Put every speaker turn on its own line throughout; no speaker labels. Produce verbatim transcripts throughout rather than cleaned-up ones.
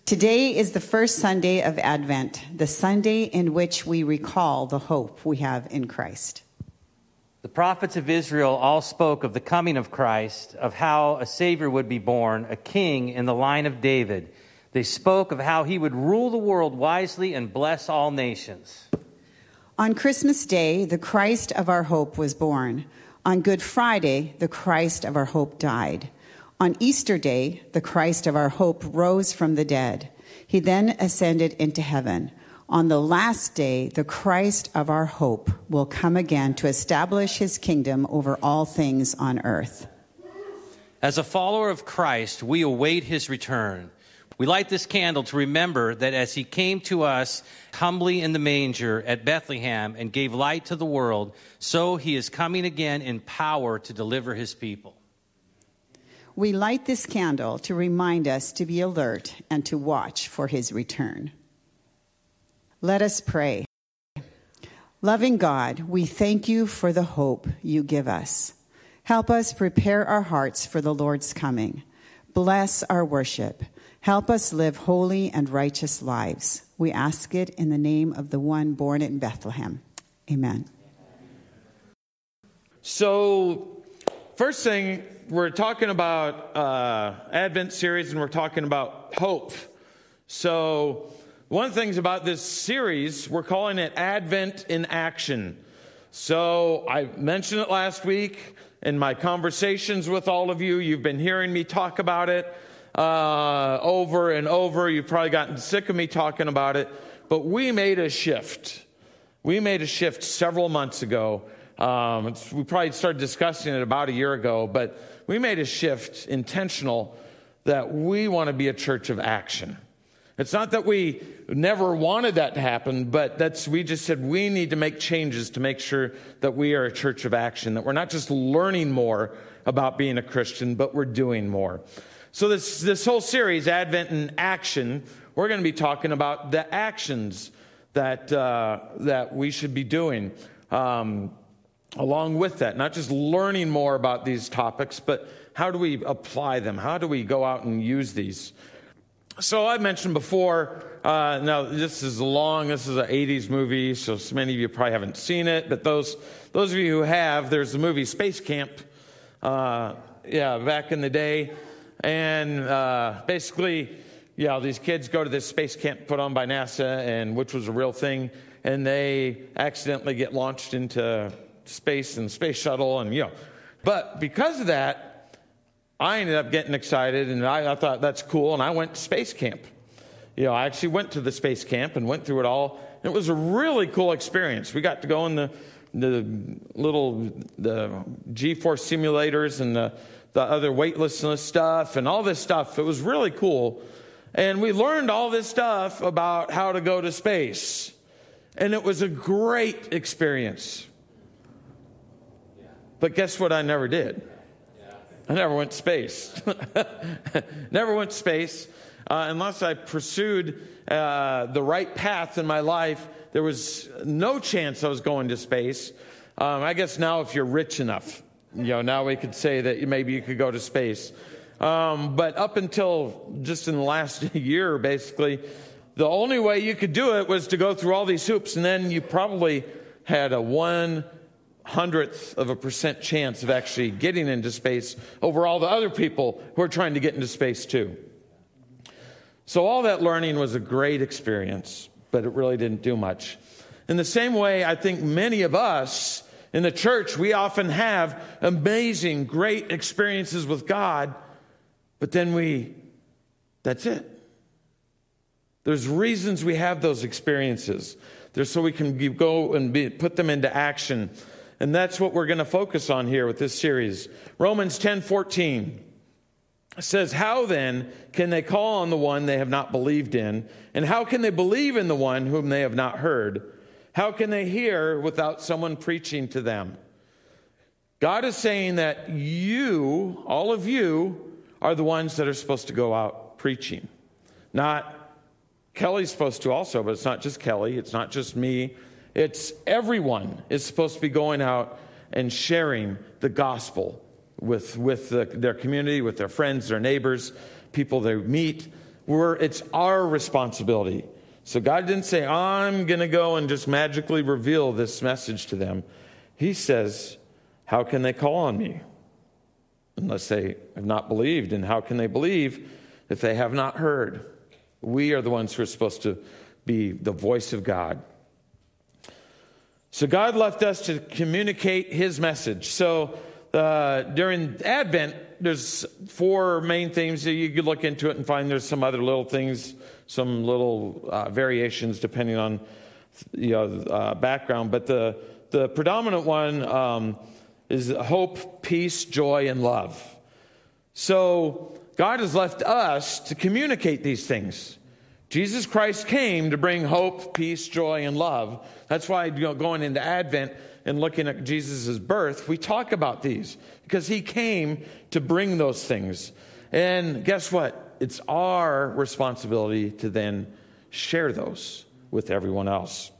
Today is the first Sunday of Advent, the Sunday in which we recall the hope we have in Christ.
The prophets of Israel all spoke of the coming of Christ, of how a Savior would be born, a king in the line of David. They spoke of how he would rule the world wisely and bless all nations.
On Christmas Day, the Christ of our hope was born. On Good Friday, the Christ of our hope died. On Easter Day, the Christ of our hope rose from the dead. He then ascended into heaven. On the last day, the Christ of our hope will come again to establish his kingdom over all things on earth.
As a follower of Christ, we await his return. We light this candle to remember that as he came to us humbly in the manger at Bethlehem and gave light to the world, so he is coming again in power to deliver his people.
We light this candle to remind us to be alert and to watch for his return. Let us pray. Loving God, we thank you for the hope you give us. Help us prepare our hearts for the Lord's coming. Bless our worship. Help us live holy and righteous lives. We ask it in the name of the one born in Bethlehem. Amen.
So, first thing, we're talking about uh, Advent series, and we're talking about hope. So, one of the things about this series, we're calling it Advent in Action. So I mentioned it last week in my conversations with all of you. You've been hearing me talk about it uh, over and over. You've probably gotten sick of me talking about it. But we made a shift. We made a shift several months ago. Um, it's, we probably started discussing it about a year ago. But we made a shift intentional that we want to be a church of action. It's not that we never wanted that to happen, but that's we just said we need to make changes to make sure that we are a church of action, that we're not just learning more about being a Christian, but we're doing more. So this, this whole series, Advent in Action, we're going to be talking about the actions that, uh, that we should be doing um, along with that. Not just learning more about these topics, but how do we apply them? How do we go out and use these? So I mentioned before, uh, now this is long, this is an eighties movie, so many of you probably haven't seen it, but those those of you who have, there's the movie Space Camp, uh, yeah, back in the day, and uh, basically, yeah, these kids go to this space camp put on by NASA, and which was a real thing, and they accidentally get launched into space in the space shuttle, and you know, but because of that, I ended up getting excited, and I, I thought that's cool, and I went to space camp. You know, I actually went to the space camp and went through it all. It was a really cool experience. We got to go in the the little the G-force simulators and the, the other weightlessness stuff and all this stuff. It was really cool. And we learned all this stuff about how to go to space. And it was a great experience. But guess what I never did? I never went to space. Never went to space. Uh, unless I pursued uh, the right path in my life, there was no chance I was going to space. Um, I guess now if you're rich enough, you know, now we could say that maybe you could go to space. Um, but up until just in the last year, basically, the only way you could do it was to go through all these hoops, and then you probably had a one hundredth of a percent chance of actually getting into space over all the other people who are trying to get into space too. So all that learning was a great experience, but it really didn't do much. In the same way, I think many of us in the church, we often have amazing, great experiences with God, but then we, that's it. There's reasons we have those experiences. There's so we can go and be, put them into action. And that's what we're going to focus on here with this series. Romans ten fourteen says, "How then can they call on the one they have not believed in? And how can they believe in the one whom they have not heard? How can they hear without someone preaching to them?" God is saying that you, all of you, are the ones that are supposed to go out preaching. Not Kelly's supposed to also, but it's not just Kelly. It's not just me. It's everyone is supposed to be going out and sharing the gospel with, with the, their community, with their friends, their neighbors, people they meet. we're, it's our responsibility. So God didn't say, I'm going to go and just magically reveal this message to them. He says, how can they call on me unless they have not believed? And how can they believe if they have not heard? We are the ones who are supposed to be the voice of God. So God left us to communicate his message. So uh, during Advent, there's four main themes that you could look into it and find there's some other little things, some little uh, variations depending on you know uh, background. But the the predominant one um, is hope, peace, joy, and love. So God has left us to communicate these things. Jesus Christ came to bring hope, peace, joy, and love. That's why you know, going into Advent and looking at Jesus' birth, we talk about these because he came to bring those things. And guess what? It's our responsibility to then share those with everyone else.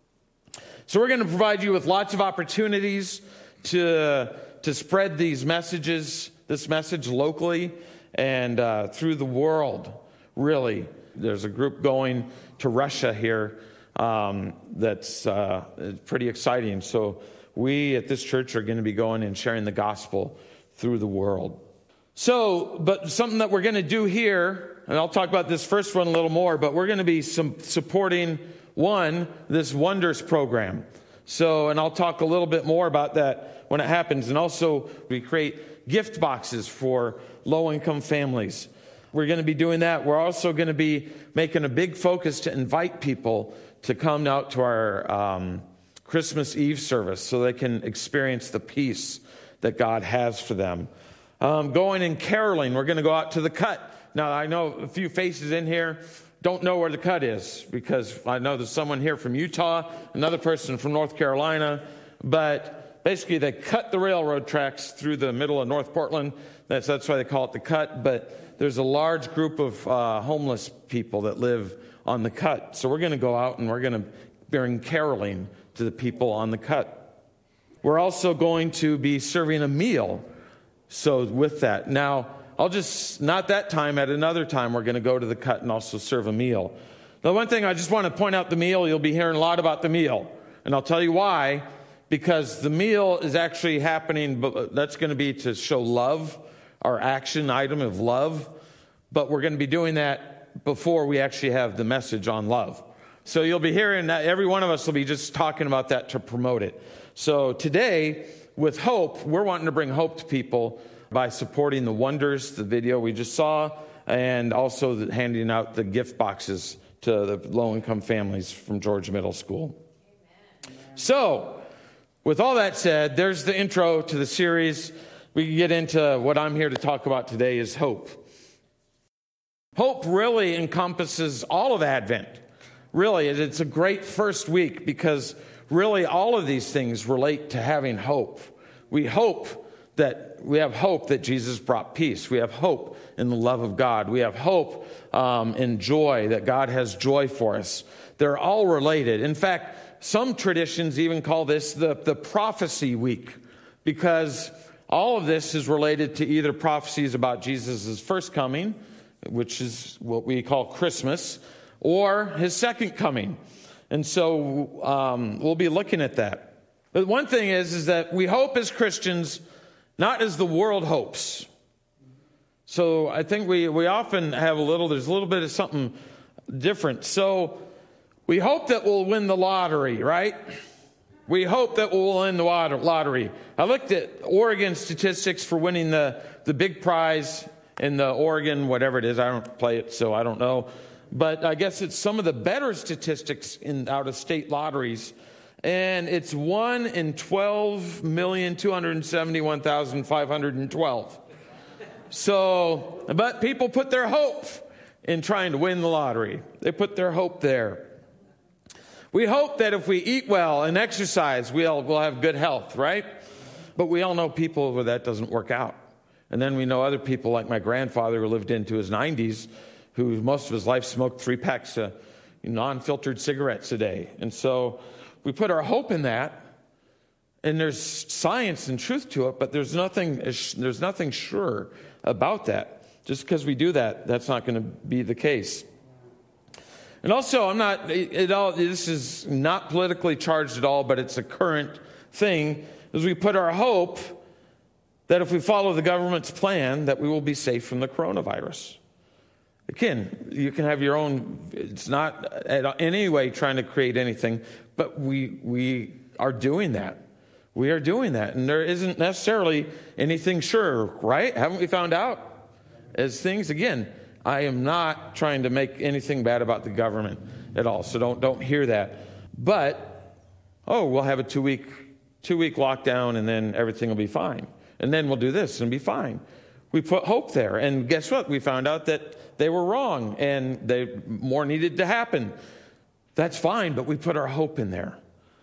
So we're going to provide you with lots of opportunities to, to spread these messages, this message locally and uh, through the world, really. There's a group going to Russia here um, that's uh, pretty exciting. So we at this church are going to be going and sharing the gospel through the world. So, but something that we're going to do here, and I'll talk about this first one a little more, but we're going to be some supporting, one, this Wonders program. So, and I'll talk a little bit more about that when it happens. And also, we create gift boxes for low-income families. We're going to be doing that. We're also going to be making a big focus to invite people to come out to our um, Christmas Eve service so they can experience the peace that God has for them. Um, going and caroling, we're going to go out to the Cut. Now, I know a few faces in here don't know where the Cut is because I know there's someone here from Utah, another person from North Carolina, but basically they cut the railroad tracks through the middle of North Portland. That's, that's why they call it the Cut, but there's a large group of uh, homeless people that live on the Cut. So we're going to go out and we're going to bring caroling to the people on the Cut. We're also going to be serving a meal. So with that, now I'll just, not that time, at another time we're going to go to the Cut and also serve a meal. The one thing I just want to point out the meal, you'll be hearing a lot about the meal. And I'll tell you why. Because the meal is actually happening, but that's going to be to show love, our action item of love. But we're going to be doing that before we actually have the message on love. So you'll be hearing that. Every one of us will be just talking about that to promote it. So today, with hope, we're wanting to bring hope to people by supporting the Wonders, the video we just saw, and also the, handing out the gift boxes to the low-income families from Georgia Middle School. Amen. So, with all that said, there's the intro to the series. We can get into what I'm here to talk about today is hope. Hope really encompasses all of Advent. Really, it's a great first week because really all of these things relate to having hope. We hope that we have hope that Jesus brought peace. We have hope in the love of God. We have hope um, in joy, that God has joy for us. They're all related. In fact, some traditions even call this the, the prophecy week because all of this is related to either prophecies about Jesus' first coming, which is what we call Christmas, or his second coming. And so um, we'll be looking at that. But one thing is, is that we hope as Christians, not as the world hopes. So I think we, we often have a little, there's a little bit of something different. So we hope that we'll win the lottery, right? We hope that we'll win the lottery. I looked at Oregon statistics for winning the, the big prize in the Oregon, whatever it is. I don't play it, so I don't know. But I guess it's some of the better statistics in out-of-state lotteries. And it's one in twelve million, two hundred seventy-one thousand, five hundred twelve. So, but people put their hope in trying to win the lottery. They put their hope there. We hope that if we eat well and exercise, we'll, we'll have good health, right? But we all know people where that doesn't work out. And then we know other people like my grandfather who lived into his nineties, who most of his life smoked three packs of non-filtered cigarettes a day. And so we put our hope in that, and there's science and truth to it, but there's nothing there's nothing sure about that. Just because we do that, that's not going to be the case. And also, I'm not, it, it all, this is not politically charged at all, but it's a current thing, is we put our hope that if we follow the government's plan, that we will be safe from the coronavirus. Again, you can have your own, it's not in any way trying to create anything, but we we are doing that. We are doing that. And there isn't necessarily anything sure, right? Haven't we found out? As things, again, I am not trying to make anything bad about the government at all. So don't don't hear that. But, oh, we'll have a two-week two-week lockdown and then everything will be fine. And then we'll do this and be fine. We put hope there. And guess what? We found out that they were wrong and they more needed to happen. That's fine, but we put our hope in there.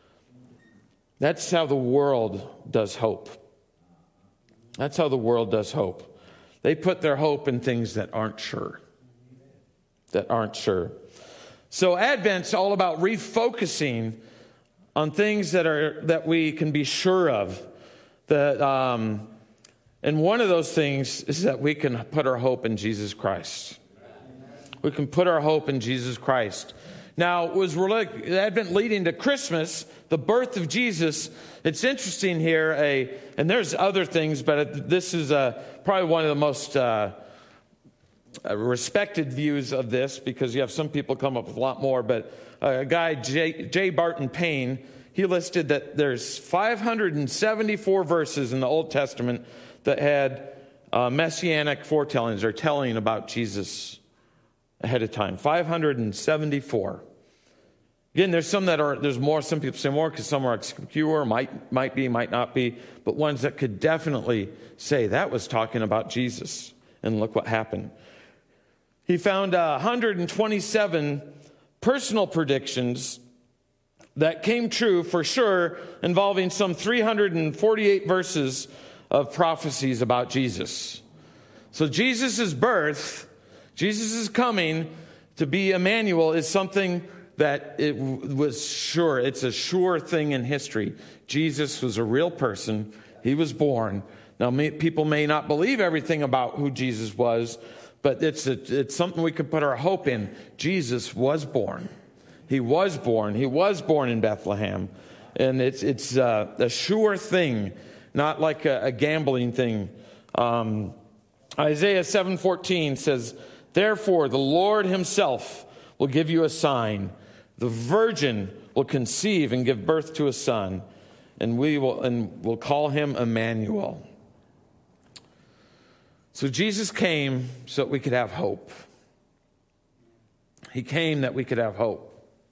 That's how the world does hope. That's how the world does hope. They put their hope in things that aren't sure. That aren't sure. So Advent's all about refocusing on things that are that we can be sure of. That um, and one of those things is that we can put our hope in Jesus Christ. We can put our hope in Jesus Christ. Now, it was Advent leading to Christmas, the birth of Jesus. It's interesting here, a, and there's other things, but this is a, probably one of the most uh, respected views of this, because you have some people come up with a lot more. But a guy, J. J. Barton Payne, he listed that there's five hundred seventy-four verses in the Old Testament that had uh, messianic foretellings, or telling about Jesus ahead of time. five hundred seventy-four. Again, there's some that are, there's more, some people say more because some are obscure, might, might be, might not be, but ones that could definitely say that was talking about Jesus. And look what happened. He found uh, one hundred twenty-seven personal predictions that came true for sure, involving some three hundred forty-eight verses of prophecies about Jesus. So Jesus' birth, Jesus' coming to be Emmanuel, is something that it was sure. It's a sure thing in history. Jesus was a real person. He was born. Now, people may not believe everything about who Jesus was, but it's a, it's something we can put our hope in. Jesus was born. He was born. He was born in Bethlehem. And it's it's uh, a sure thing, not like a, a gambling thing. Um, Isaiah seven fourteen says, "Therefore the Lord himself will give you a sign. The virgin will conceive and give birth to a son, and we will and will call him Emmanuel." So Jesus came so that we could have hope. He came that we could have hope.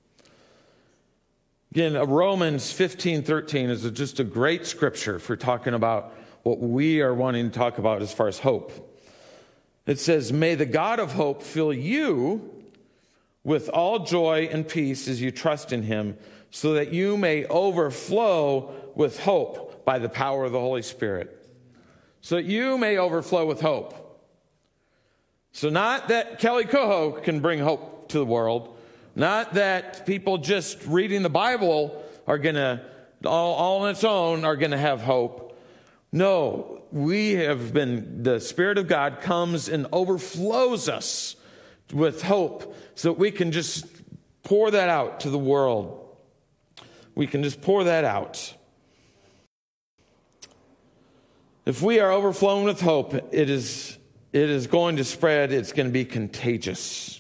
Again, Romans fifteen thirteen is just a great scripture for talking about what we are wanting to talk about as far as hope. It says, "May the God of hope fill you with all joy and peace as you trust in him, so that you may overflow with hope by the power of the Holy Spirit." So that you may overflow with hope. So not that Kelly Coho can bring hope to the world. Not that people just reading the Bible are going to, all, all on its own, are going to have hope. No, we have been, the Spirit of God comes and overflows us with hope so that we can just pour that out to the world. We can just pour that out. If we are overflowing with hope, it is, it is going to spread. It's going to be contagious.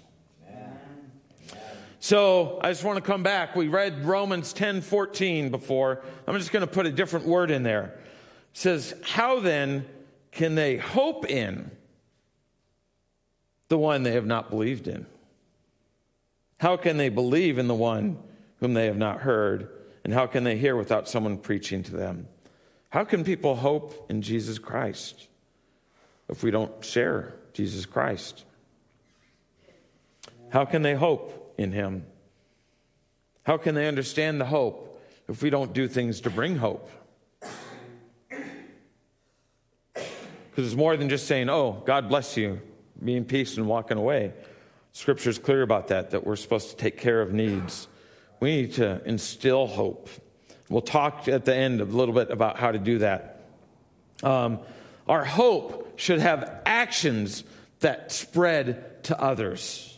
So I just want to come back. We read Romans ten fourteen before. I'm just going to put a different word in there. It says, "How then can they hope in the one they have not believed in? How can they believe in the one whom they have not heard? And how can they hear without someone preaching to them?" How can people hope in Jesus Christ if we don't share Jesus Christ? How can they hope in him? How can they understand the hope if we don't do things to bring hope? Because it's more than just saying, "Oh, God bless you, be in peace," and walking away. Scripture is clear about that, that we're supposed to take care of needs. We need to instill hope. We'll talk at the end a little bit about how to do that. Um, our hope should have actions that spread to others.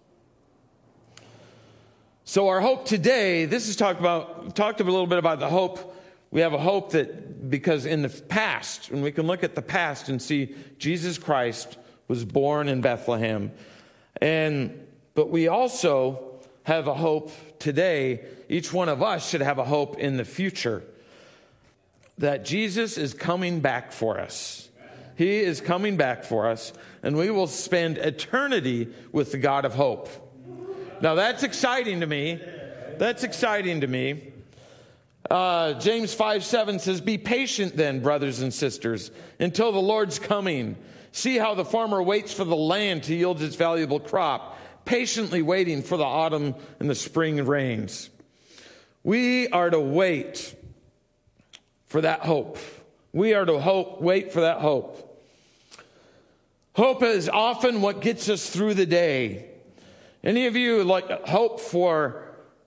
So our hope today, this is talk about, we've talked a little bit about the hope. We have a hope that because in the past, and we can look at the past and see Jesus Christ was born in Bethlehem. And but we also have a hope today. Each one of us should have a hope in the future that Jesus is coming back for us. He is coming back for us, and we will spend eternity with the God of hope. Now that's exciting to me. That's exciting to me. Uh, James five seven says, "Be patient then, brothers and sisters, until the Lord's coming. See how the farmer waits for the land to yield its valuable crop, patiently waiting for the autumn and the spring rains." We are to wait for that hope. We are to hope, wait for that hope. Hope is often what gets us through the day. Any of you like hope for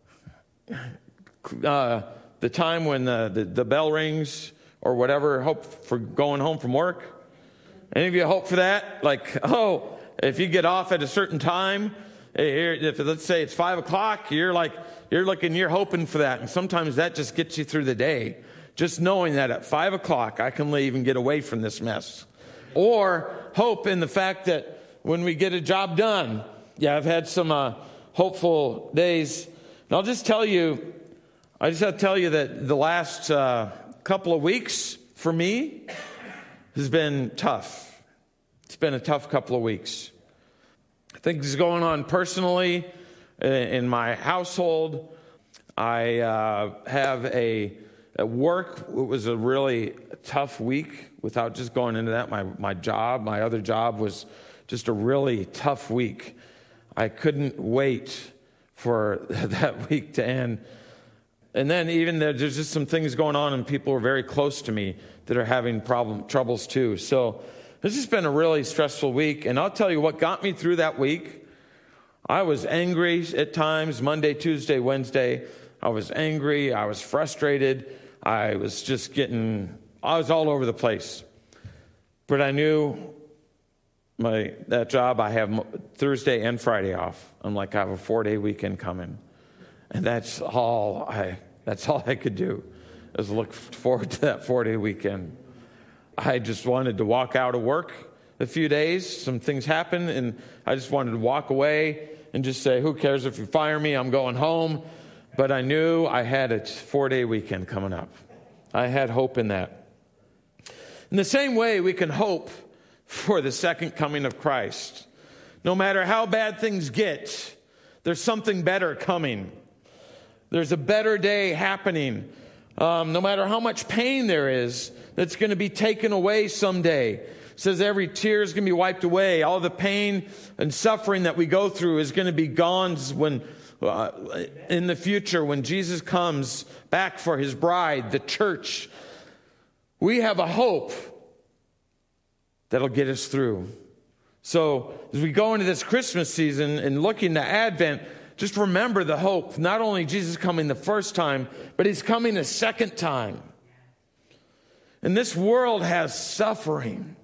uh, the time when the, the, the bell rings or whatever, hope for going home from work? Any of you hope for that? Like, oh, if you get off at a certain time, if let's say it's five o'clock, you're like, you're looking, you're hoping for that. And sometimes that just gets you through the day. Just knowing that at five o'clock, I can leave and get away from this mess. Or hope in the fact that when we get a job done. Yeah, I've had some uh, hopeful days. And I'll just tell you, I just have to tell you that the last uh, couple of weeks for me has been tough. It's been a tough couple of weeks. Things going on personally in my household. I uh, have a, at work, it was a really tough week without just going into that. My, my job, my other job was just a really tough week. I couldn't wait for that week to end. And then even there, there's just some things going on, and people are very close to me that are having problem troubles too. So this has been a really stressful week. And I'll tell you what got me through that week. I was angry at times, Monday, Tuesday, Wednesday. I was angry. I was frustrated. I was just getting, I was all over the place. But I knew my that job, I have Thursday and Friday off. I'm like, I have a four-day weekend coming. And that's all I that's all I could do, is look forward to that four-day weekend. I just wanted to walk out of work a few days. Some things happened, and I just wanted to walk away and just say, who cares if you fire me? I'm going home. But I knew I had a four-day weekend coming up. I had hope in that. In the same way, we can hope for the second coming of Christ. No matter how bad things get, there's something better coming. There's a better day happening. Um, no matter how much pain there is, that's going to be taken away someday. It says every tear is going to be wiped away. All the pain and suffering that we go through is going to be gone when, uh, in the future, when Jesus comes back for his bride, the church. We have a hope that'll get us through. So as we go into this Christmas season and looking to Advent, just remember the hope. Not only Jesus coming the first time, but he's coming a second time. And this world has suffering.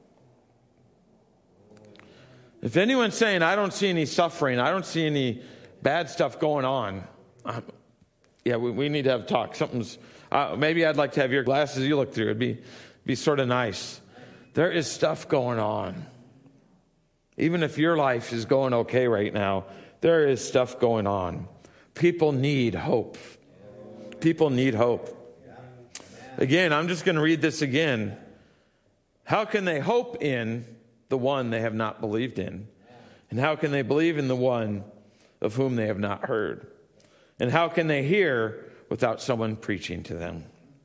If anyone's saying, I don't see any suffering, I don't see any bad stuff going on, um, yeah, we, we need to have a talk. Something's, uh, maybe I'd like to have your glasses you look through. It'd be, be sort of nice. There is stuff going on. Even if your life is going okay right now, there is stuff going on. People need hope. People need hope. Again, I'm just going to read this again. How can they hope in the one they have not believed in? And how can they believe in the one of whom they have not heard? And how can they hear without someone preaching to them?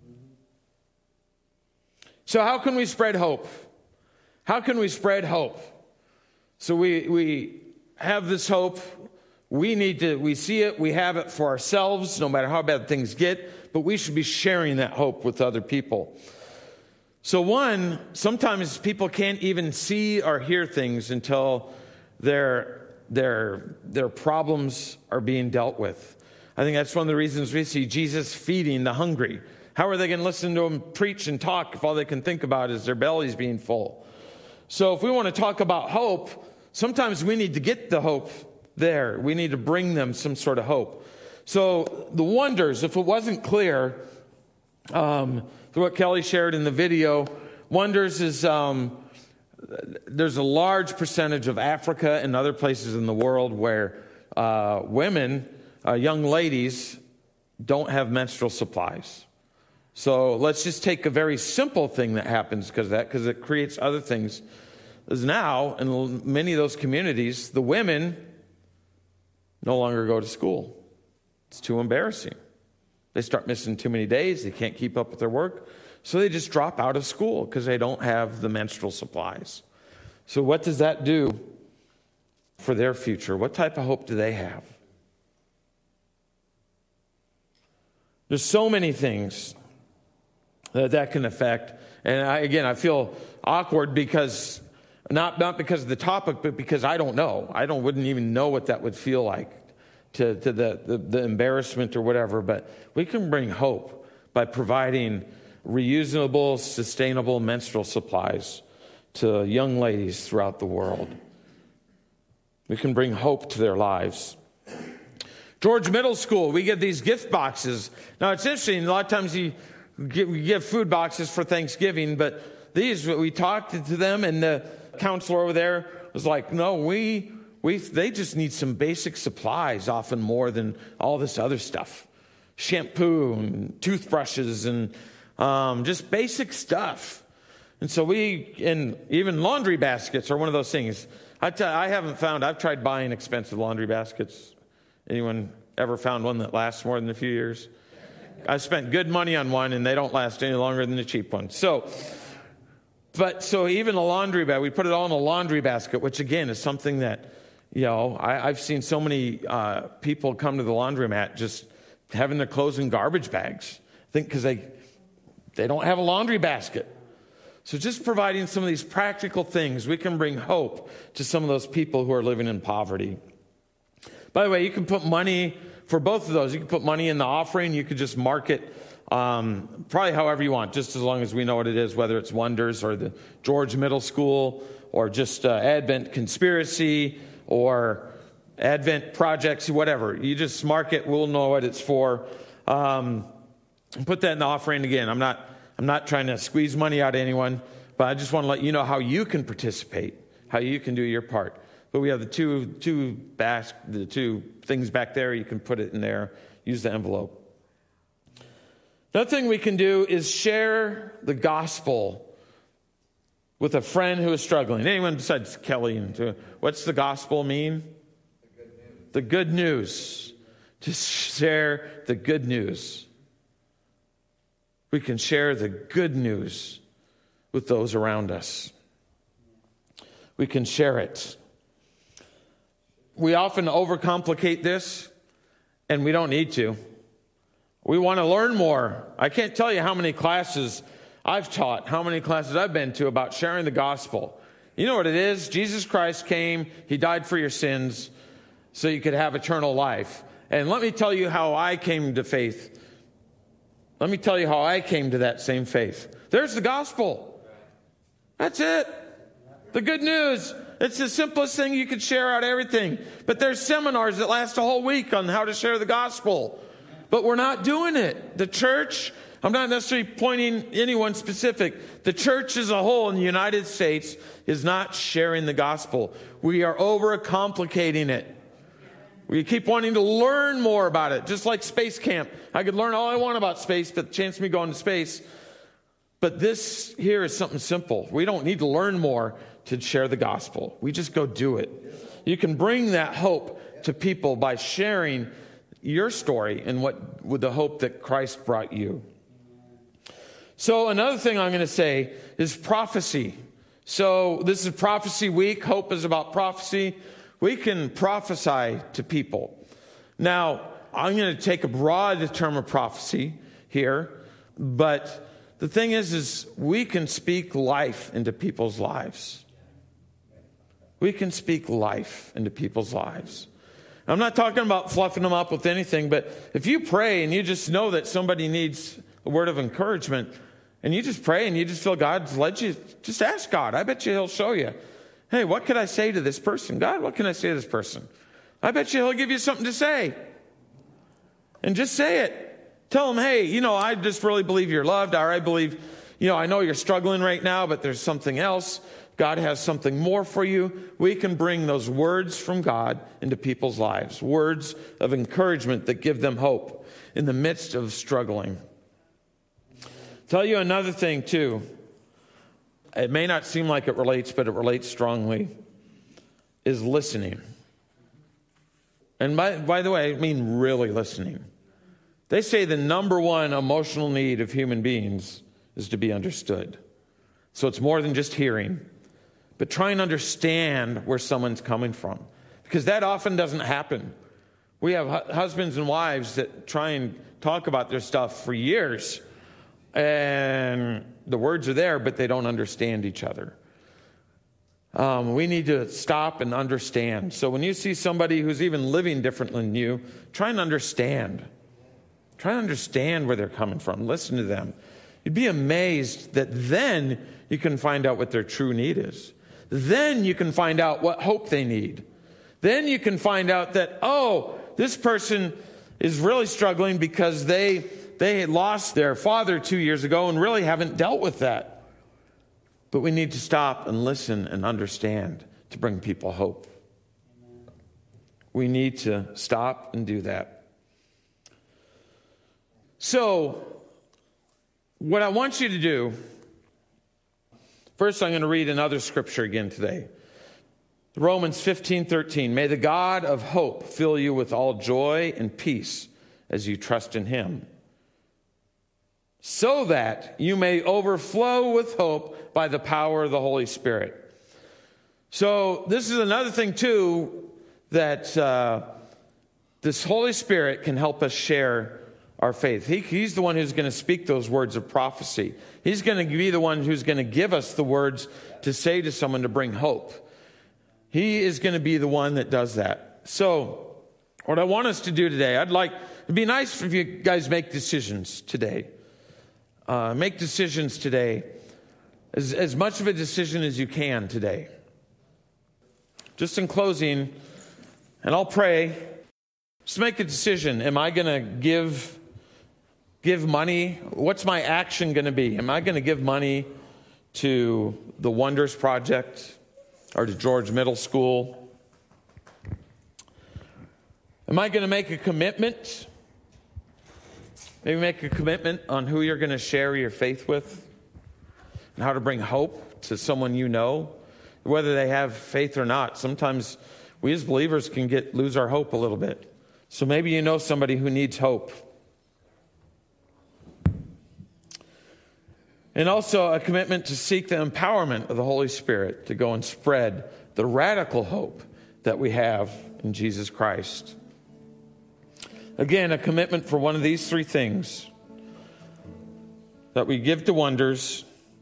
So how can we spread hope? How can we spread hope? So we we have this hope. We need to, we see it, we have it for ourselves, no matter how bad things get, but we should be sharing that hope with other people. So one, sometimes people can't even see or hear things until their their their problems are being dealt with. I think that's one of the reasons we see Jesus feeding the hungry. How are they going to listen to him preach and talk if all they can think about is their bellies being full? So if we want to talk about hope, sometimes we need to get the hope there. We need to bring them some sort of hope. So the wonders, if it wasn't clear, um, through what Kelly shared in the video, wonders is um, there's a large percentage of Africa and other places in the world where uh, women, uh, young ladies, don't have menstrual supplies. So let's just take a very simple thing that happens because of that, because it creates other things. Is now in many of those communities, the women no longer go to school. It's too embarrassing. They start missing too many days. They can't keep up with their work. So they just drop out of school because they don't have the menstrual supplies. So what does that do for their future? What type of hope do they have? There's so many things that that can affect. And I, again, I feel awkward because, not, not because of the topic, but because I don't know. I don't wouldn't even know what that would feel like to, to the, the, the embarrassment or whatever. But we can bring hope by providing reusable, sustainable menstrual supplies to young ladies throughout the world. We can bring hope to their lives. George Middle School, we get these gift boxes. Now, it's interesting. A lot of times you give, we give food boxes for Thanksgiving, but these, we talked to them, and the counselor over there was like, no, we, we, they just need some basic supplies, often more than all this other stuff. Shampoo and toothbrushes and um, just basic stuff. And so we, and even laundry baskets are one of those things. I, tell, I haven't found, I've tried buying expensive laundry baskets. Anyone ever found one that lasts more than a few years? I spent good money on one, and they don't last any longer than the cheap one. So, but so even a laundry bag, we put it all in a laundry basket, which again is something that, you know, I, I've seen so many uh, people come to the laundromat just having their clothes in garbage bags. I think because they they don't have a laundry basket. So just providing some of these practical things, we can bring hope to some of those people who are living in poverty. By the way, you can put money for both of those. You can put money in the offering. You could just mark it um, probably however you want, just as long as we know what it is, whether it's Wonders or the George Middle School or just uh, Advent Conspiracy or Advent Projects, whatever. You just mark it. We'll know what it's for. Um, put that in the offering again. I'm not, I'm not trying to squeeze money out of anyone, but I just want to let you know how you can participate, how you can do your part. But we have the two two bas- the two things back there. You can put it in there. Use the envelope. Another thing we can do is share the gospel with a friend who is struggling. Anyone besides Kelly? And what's the gospel mean? The good news. The good news. To share the good news. We can share the good news with those around us. We can share it. We often overcomplicate this, and we don't need to. We want to learn more. I can't tell you how many classes I've taught, how many classes I've been to about sharing the gospel. You know what it is? Jesus Christ came, He died for your sins so you could have eternal life. And let me tell you how I came to faith. Let me tell you how I came to that same faith. There's the gospel. That's it. The good news. It's the simplest thing you could share out of everything. But there's seminars that last a whole week on how to share the gospel. But we're not doing it. The church, I'm not necessarily pointing anyone specific. The church as a whole in the United States is not sharing the gospel. We are overcomplicating it. We keep wanting to learn more about it. Just like space camp. I could learn all I want about space, but the chance of me going to space. But this here is something simple. We don't need to learn more to share the gospel. We just go do it. You can bring that hope to people by sharing your story and what with the hope that Christ brought you. So another thing I'm going to say is prophecy. So this is prophecy week. Hope is about prophecy. We can prophesy to people. Now, I'm going to take a broad term of prophecy here, but the thing is, is we can speak life into people's lives. We can speak life into people's lives. I'm not talking about fluffing them up with anything, but if you pray and you just know that somebody needs a word of encouragement, and you just pray and you just feel God's led you, just ask God. I bet you He'll show you. Hey, what could I say to this person? God, what can I say to this person? I bet you he'll give you something to say. And just say it. Tell him, hey, you know, I just really believe you're loved. Or I believe, you know, I know you're struggling right now, but there's something else. God has something more for you. We can bring those words from God into people's lives. Words of encouragement that give them hope in the midst of struggling. Tell you another thing too. It may not seem like it relates, but it relates strongly, is listening. And by, by the way, I mean really listening. They say the number one emotional need of human beings is to be understood. So it's more than just hearing, but try and understand where someone's coming from, because that often doesn't happen. We have hu- husbands and wives that try and talk about their stuff for years, and the words are there, but they don't understand each other. Um, we need to stop and understand. So when you see somebody who's even living differently than you, try and understand. Try and understand where they're coming from. Listen to them. You'd be amazed that then you can find out what their true need is. Then you can find out what hope they need. Then you can find out that, oh, this person is really struggling because they they lost their father two years ago and really haven't dealt with that. But we need to stop and listen and understand to bring people hope. We need to stop and do that. So, what I want you to do, first I'm going to read another scripture again today. Romans fifteen thirteen. May the God of hope fill you with all joy and peace as you trust in him, so that you may overflow with hope by the power of the Holy Spirit. So this is another thing too, that uh, this Holy Spirit can help us share our faith. He, he's the one who's going to speak those words of prophecy. He's going to be the one who's going to give us the words to say to someone to bring hope. He is going to be the one that does that. So what I want us to do today, I'd like, it'd be nice if you guys make decisions today. Uh, make decisions today. As, as much of a decision as you can today. Just in closing, and I'll pray, just make a decision. Am I going to give, give money? What's my action going to be? Am I going to give money to the Wonders Project or to George Middle School? Am I going to make a commitment? Maybe make a commitment on who you're going to share your faith with and how to bring hope to someone you know, whether they have faith or not. Sometimes we as believers can get lose our hope a little bit. So maybe you know somebody who needs hope. And also a commitment to seek the empowerment of the Holy Spirit to go and spread the radical hope that we have in Jesus Christ. Again, a commitment for one of these three things: that we give to Wonders,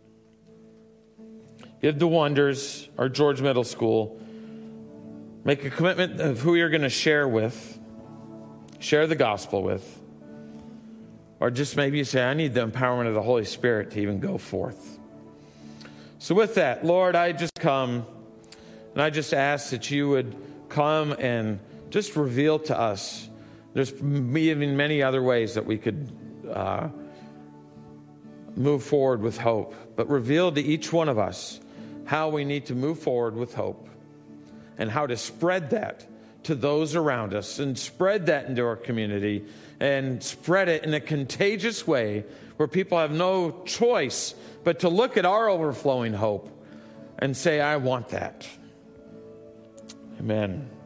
give to Wonders or George Middle School, make a commitment of who you're going to share with, share the gospel with, or just maybe you say, I need the empowerment of the Holy Spirit to even go forth. So with that, Lord, I just come and I just ask that you would come and just reveal to us. There's even many other ways that we could uh, move forward with hope, but reveal to each one of us how we need to move forward with hope and how to spread that to those around us and spread that into our community and spread it in a contagious way where people have no choice but to look at our overflowing hope and say, I want that. Amen.